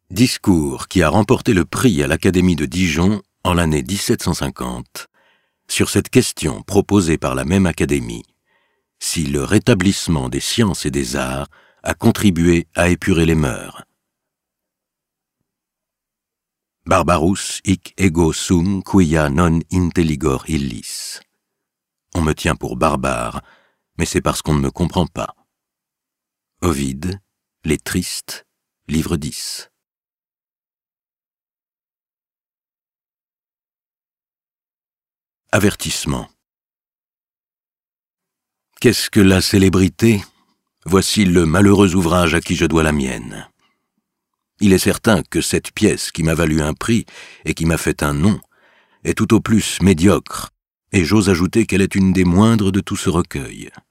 Discours qui a remporté le prix à l'Académie de Dijon en l'année 1750, sur cette question proposée par la même Académie, si le rétablissement des sciences et des arts a contribué à épurer les mœurs. Barbarus hic ego sum quia non intelligor illis. On me tient pour barbare, mais c'est parce qu'on ne me comprend pas. Ovide, Les Tristes, livre 10. Avertissement. Qu'est-ce que la célébrité ? Voici le malheureux ouvrage à qui je dois la mienne. Il est certain que cette pièce qui m'a valu un prix et qui m'a fait un nom est tout au plus médiocre, et j'ose ajouter qu'elle est une des moindres de tout ce recueil.